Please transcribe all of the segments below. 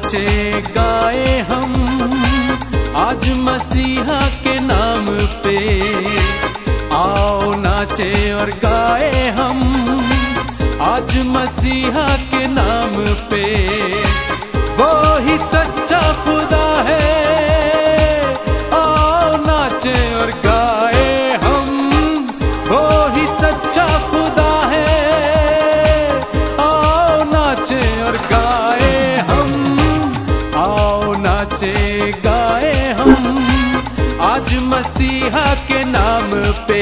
नाचे गाए हम आज मसीहा के नाम पे। आओ नाचे और गाए हम आज मसीहा के नाम पे। वो ही सच्चा खुदा है, आओ नाचे और गाए हम। वो ही सच्चा खुदा है, आओ नाचे और गाए हम। आओ नाचे गाए हम आज मसीहा के नाम पे।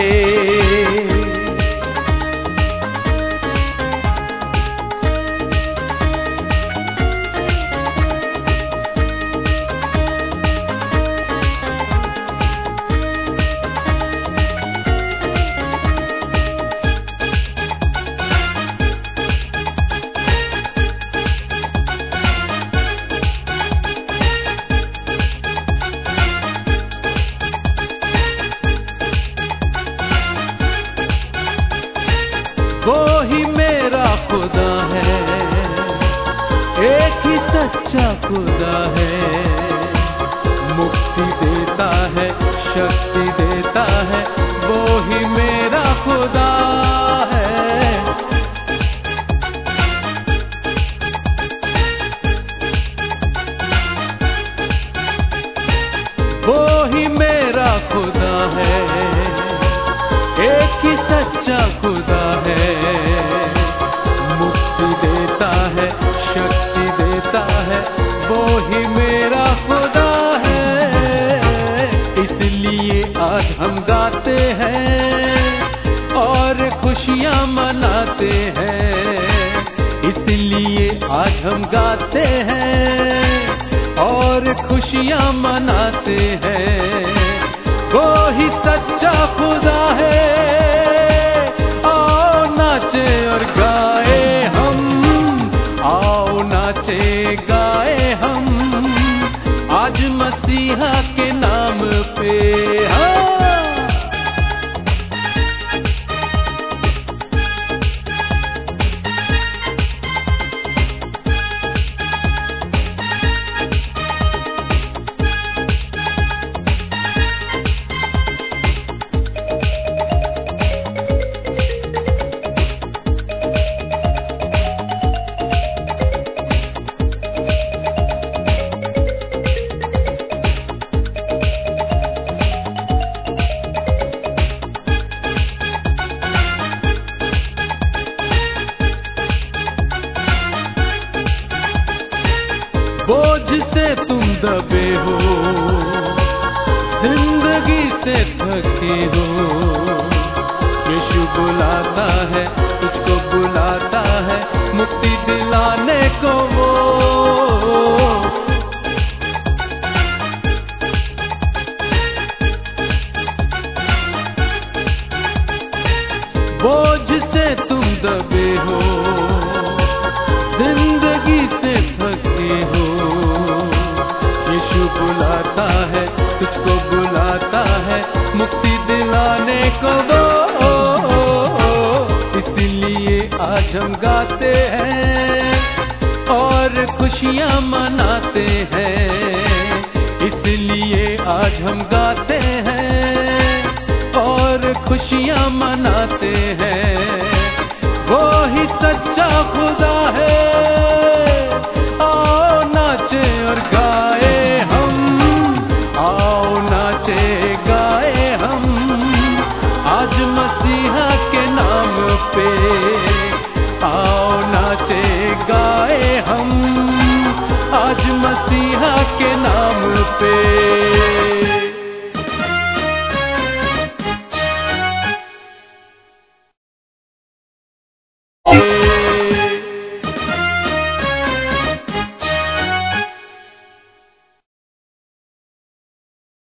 वो ही मेरा खुदा है, एक ही सच्चा खुदा है। मुक्ति देता है, शक्ति देता है, वो ही मेरा खुदा है। वो ही मेरा खुदा है, एक ही सच्चा खुदा है। मुक्ति देता है, शक्ति देता है, वो ही मेरा खुदा है। इसलिए आज हम गाते हैं और खुशियाँ मनाते हैं। इसलिए आज हम गाते हैं और खुशियाँ मनाते हैं। वो ही सच्चा खुदा है, आओ नाचे और गाए हम। आओ नाचे गाए हम आज मसीहा के नाम पे। बोझ से तुम दबे हो, जिंदगी से थके हो, यीशु बुलाता है, तुझको बुलाता है मुक्ति दिलाने को वो। बोझ से तुम दबे हो, जिंदगी से थके हो, यीशु बुलाता है, तुझको बुलाता है मुक्ति दिलाने को वो। इसलिए आज हम गाते हैं और खुशियाँ मनाते हैं। इसलिए आज हम गाते हैं और खुशियाँ मनाते हैं। वो ही सच्चा खुदा है, आओ नाचे और गाए हम। आओ नाचे गाए हम आज मसीहा के नाम पे। आओ नाचे गाए हम आज मसीहा के नाम पे।